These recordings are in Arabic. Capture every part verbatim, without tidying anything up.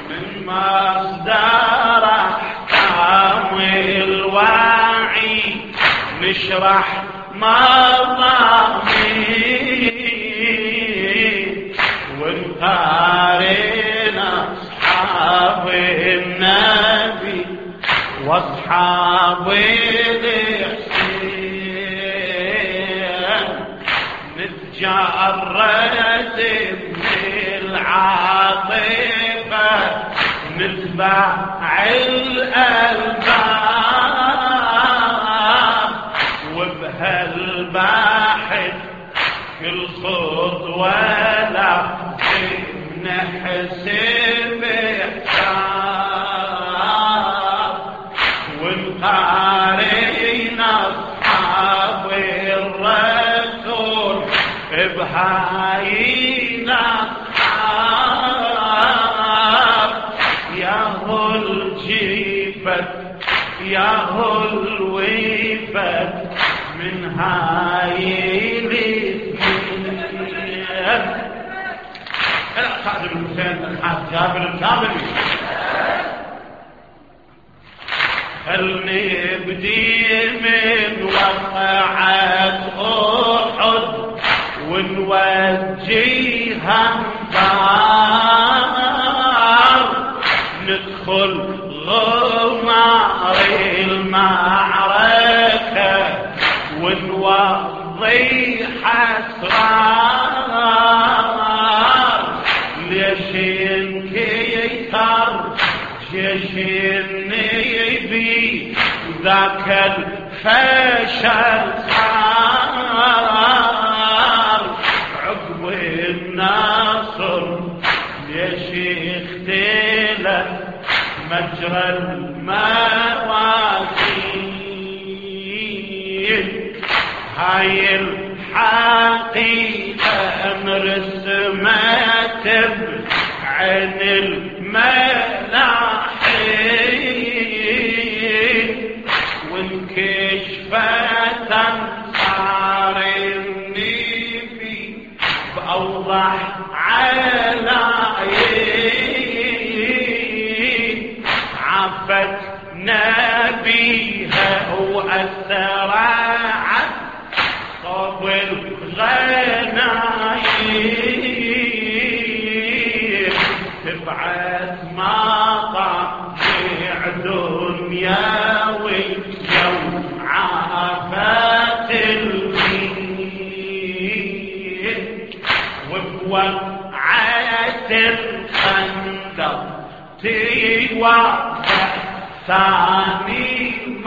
من مصدر أحكام الوعي نشرح مضامين ونقارن أصحاب النبي وأصحاب الحسين نتجرد من العاطفة نتبع الألباب وبهالباحث كل خطوة لازم نحسب حساب ونقارن أصحاب الرسول بهاي الأصحاب يا هو الجيفت يا هو الويفت من هاي الاثنين. خادم الحسين الحاج جابر الكاملي خلني ابدي من وقعة أحد ونوجيها انبار ندخل غمار المعركة ونوضي حسرار ليش ينكيتر جيش النبي ذاك الفشل صار عقب الناصر ليش اختلف مجرى الموازين هاي الحقيقة مرسمت بعين الملاحين وانكشفت صار النبي بأوضح علايين عفت نبيها وأسرعت صوب الغنايم تبعت مطامع دنياوي يوم عافت المين وبوقعت الخندق تيوقع ثاني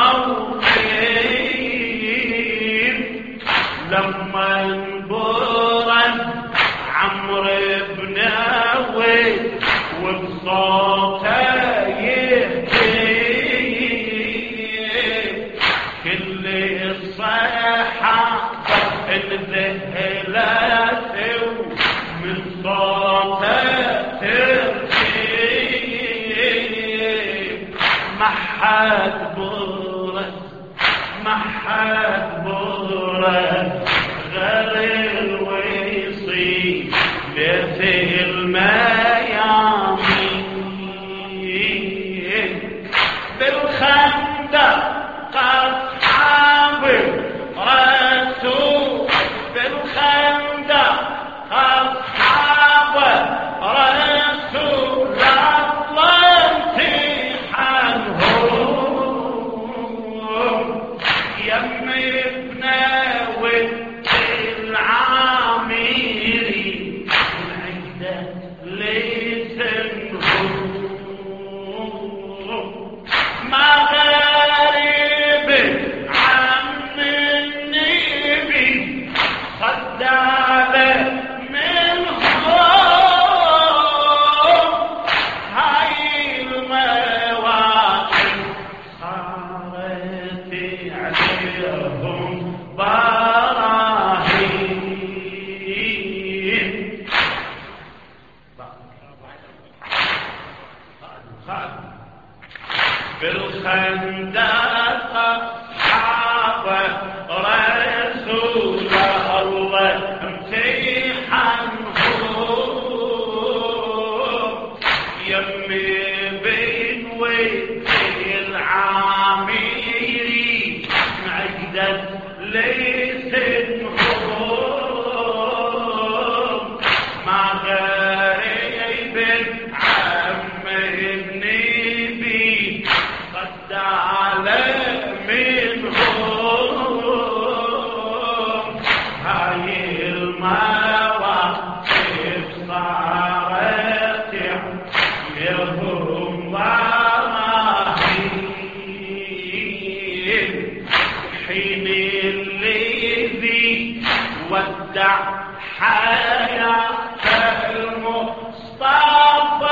موطن لما انبرد عمرو بن ويل وبصوته يهدي كل الصحابة انذهلت من صوته ترجي ما حد برد ما حد برد غير الويصي بيت الميامين بالخندق أصحاب الرسول بالخندق أصحاب رسول الله امتحانهم يم ابن ود العامري العدة لسنهم ما غريب عن النبي صدى منهم هاي المواقف صارت عليهم براهين بالخندق أصحاب رسول الله امتحانهم يم دمي بين وجه العاميري عقدت ليس النهوم ما غريب عم النبي قد على منهم هاي المواقف صارت يهم ضراهين حين الذي ودع حياة المصطفى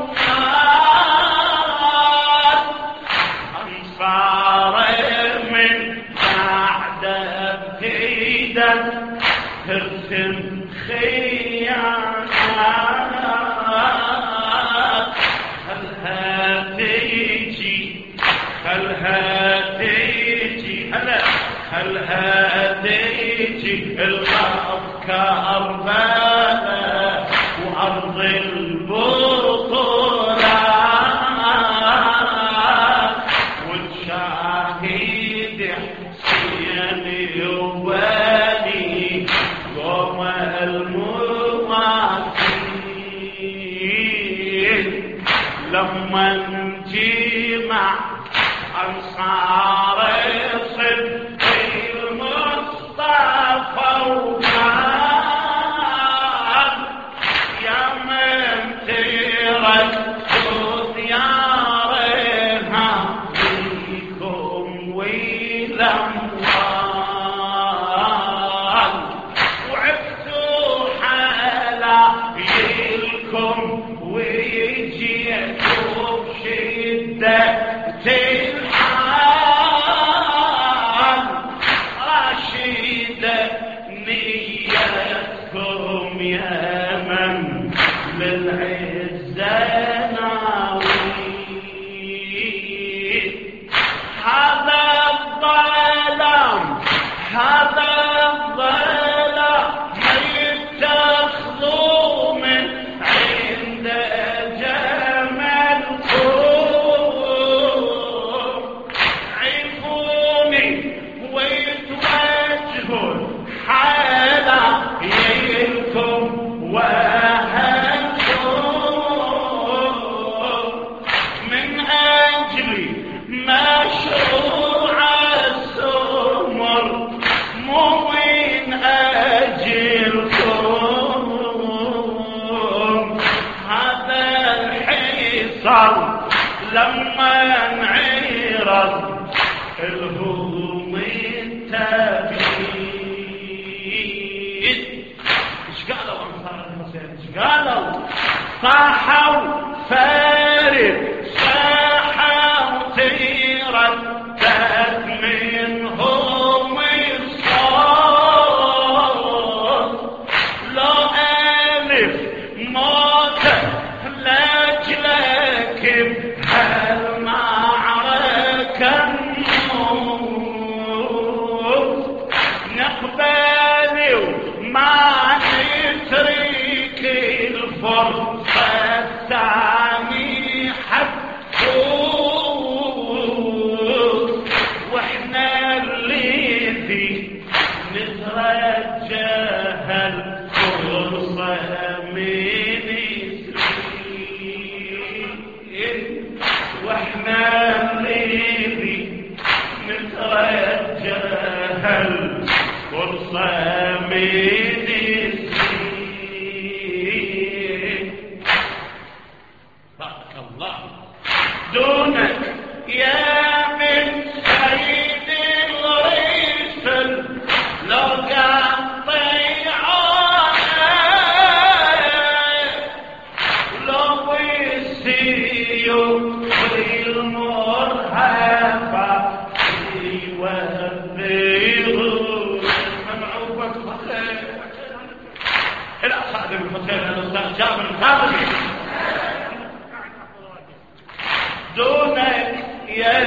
ومات أنصار من بعد ابتدى ترسم خيانات خلها تيجي خلها تيجي هلا خلها تيجي الأرض كأرباب وأرض البطولات والشاهد حسين يوالي قوم المواسين لما نجمع أنصار صدق المصطفى وكان يا من تردد ديارها فيكم والأموال وعفتوا حلايلكم ويجيكم شدة الحال رشيدة نيتكم يا من للعزة ناوي هذا الظلام هذا الظلام ما يتخذوا من عند لما انعرض الهضوم التابعين ايش قالوا انصار الحسين ايش قالوا صاحوا فارد صاحوا تردد منهم الصوت لو ألف موت لاجلك هالمعركة نموت نقبل وما نترك الفرصة الثانية حتفوت واحنا الذي نترجاها الفرصة من سنين واحنا الذي نترجاها الفرصة من سنين بارك الله دونك يا من سيد الرسل لو قطعونا لو السيوف المرهفة يوذرون ممعوبة الحسين إلى خادم الحسين الأستاذ جابر الخامسي دونك يا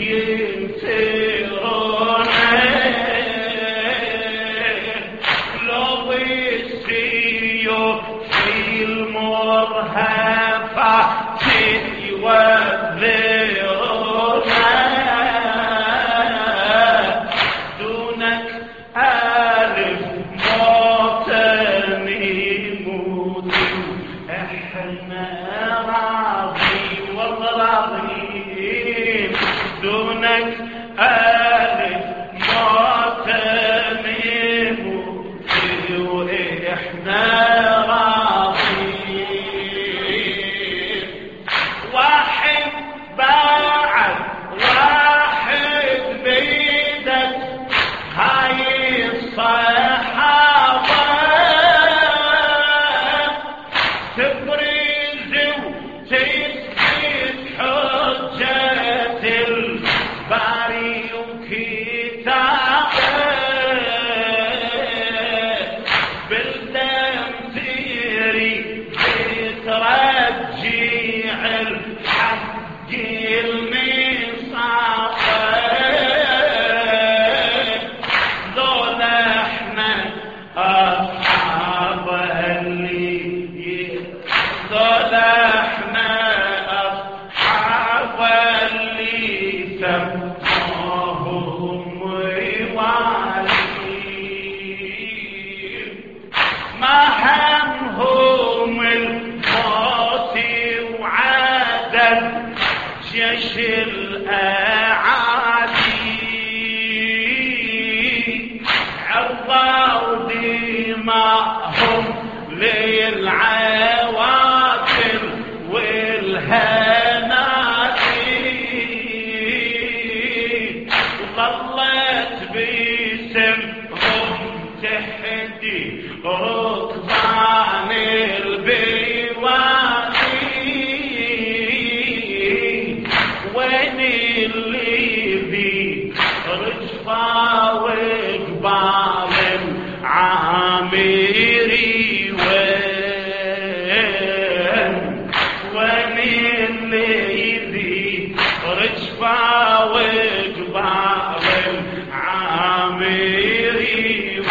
جيش الأعادي عرضوا دماءهم للعواقب والهنادي وظلت باسمهم تحدي ركبان البيوادي وين اللي بي رجفا وقبال عامري وين وين اللي بي رجفا وقبال عامري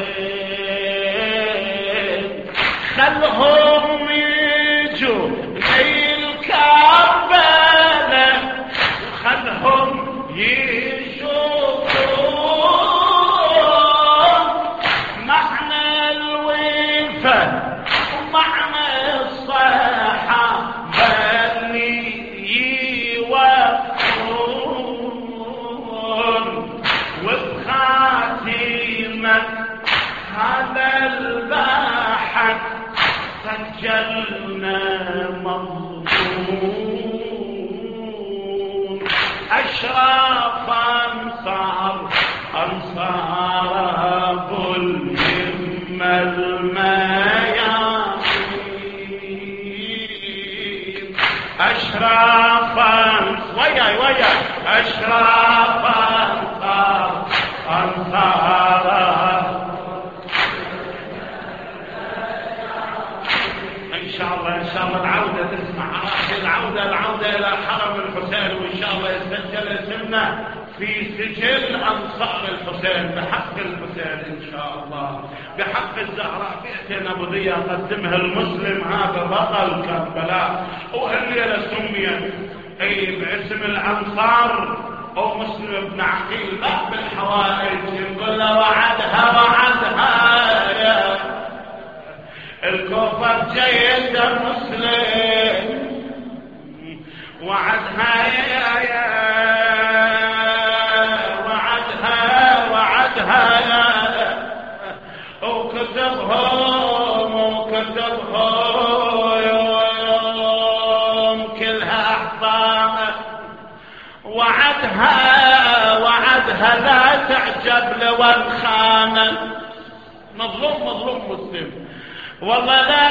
وين خلهم يجوا للكربلاء خلهم يشوفون معنى الوفا ومعنى الصحابة اللي يوفون وبخاتمة هذا الباحث سجلنا مظلوم أشراف أنصار أنصار أبو الهمة الميامين أشراف أنصار وياي وياي أشراف أنصار أنصار إن شاء الله إن شاء الله العودة تسمع العودة العودة إلى حرم الحسين وإن شاء الله يسجل اسمنا في سجل أنصار الحسين بحق الحسين إن شاء الله بحق الزهراء بيئتنا بضية قدمها المسلم هذا بطل كربلاء وهالليلة سميت أي باسم الأنصار أو مسلم بن عقيل لا بالحوائج يقول له وعدها وعدها يا الكوفة جيد مسلم وعدها يا يا وعدها وعدها يا وكتبهم وكتبهم يوم كلها أحضان وعدها وعدها لا تعجب لو انخانا مظلوم مظلوم مسلم والله لا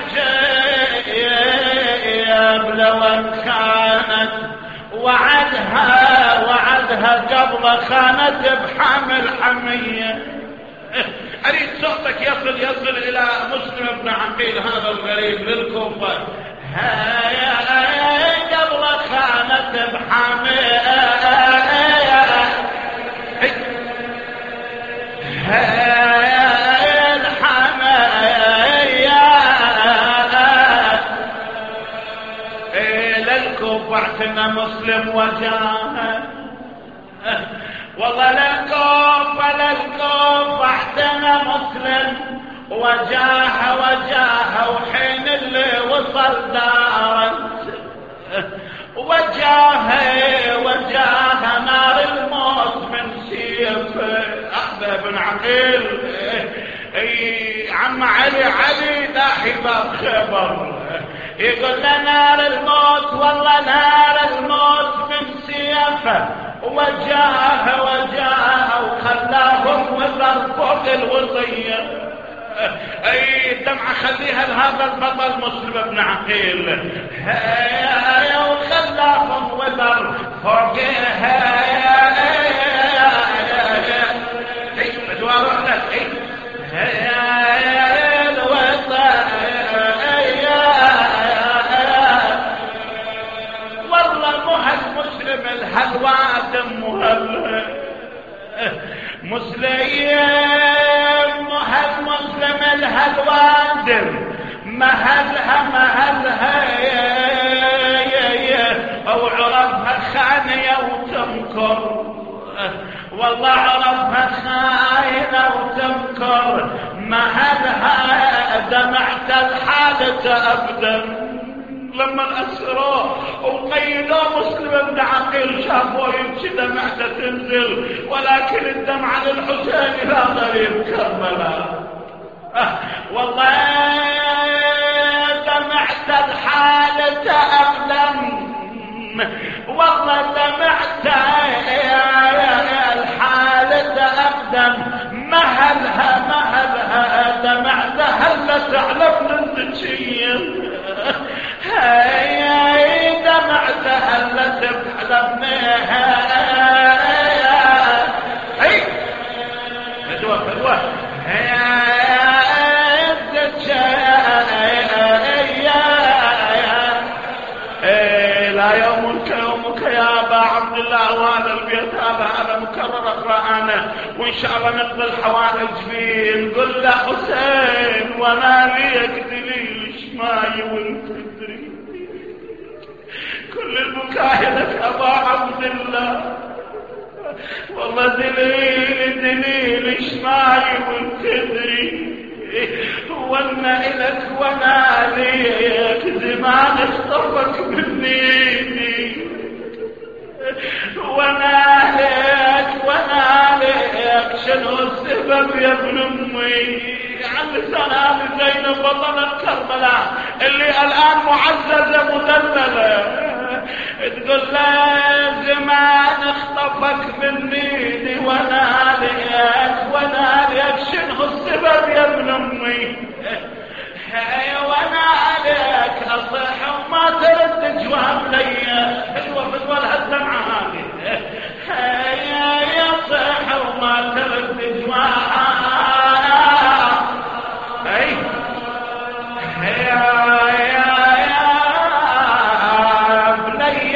تعجب لو كانت وعدها وعدها قبل خانت بحمل حمية أريد صوتك يصل يصل إلى مسلم بن عقيل هذا الغريب للكوفة هيا قبل خانت بحمية واعتنى مسلم وجاهه والله للكوف للكوف اعتنى مسلم وجاهه وجاهه وحين اللي وصل دار وجاهه وجاهه نار الموت من سيف أحبه بن عقيل. عم علي علي لاحب الخبر يقول نار الموت والله نار الموت من سيفه وجاهه وجاهه وخلاهم وزر فوق الوصيه. اي دمعة خليها لهذا البطل مسلم بن عقيل وخلاهم وزر فوقها والله مهل مسلم الهلوات مهل مسلم مهل مسلم الهلوادم مهلها مهلها او عرفها خانية وتمكر والله عرفها خاينة وتمكر مهلها دمعت الحالة ابدا. لما اسروه وقيدوه مسلم بن عقيل شافوه يمشي دمعته تنزل ولكن الدمعة للحسين لا غريب كربلاء. أه والله دمعت الحالة أقدم والله دمعت الحالة أقدم مهلها مهلها دمعتها هلا تعلم ننتشين هاي دمعتها هلا تعلمناها هاي فدوة فدوة لا يومك يومك يا ابا عبد الله وهذا البيت هذا هذا مكرر اقرا انا وان شاء الله نقضي الحوائج فيه. نقول له حسين وانا ليك دليل شماي وانت تدري كل البكاء لك ابا عبد الله والله دليل دليل شماي وانت تدري وانا الك وانا ليك زمان اخطفك مني وانا ليك وانا ليك شنو السبب يا ابن امي عن لسان زينب بطلة كربلاء اللي الان معززة مدللة تقول لا زمان اخطفك مني وانا ليك وانا ليك شنو السبب يا ابن امي وانا عليك اصيح وما ترد جواب لي حلوه فدوى الدمعه هذه يا صيح وما ترد جواب اي يا يا يا بني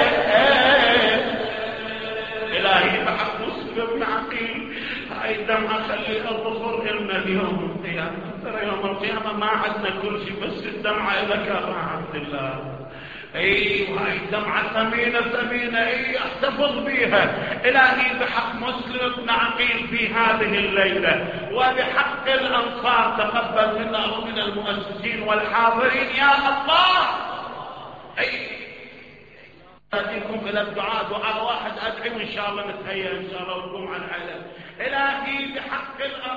الهي بحق مسلم بن عقيل هاي الدمعه خليها الظهر لنا اليوم القيامه. ترى يوم القيامة ما عندنا كل شيء بس الدمعة لك يا أبا عبد الله. اي وهاي الدمعة ثمينة ثمينة اي احتفظ بيها الهي بحق مسلم بن عقيل في هذه الليلة وبحق الانصار تقبل منا ومن المؤسسين والحاضرين يا الله. اي أديكم إلى الدعاء دعاء واحد أدعي وإن شاء الله نتهيأ إن شاء الله ونقوم على العلم. إلهي بحق الأرض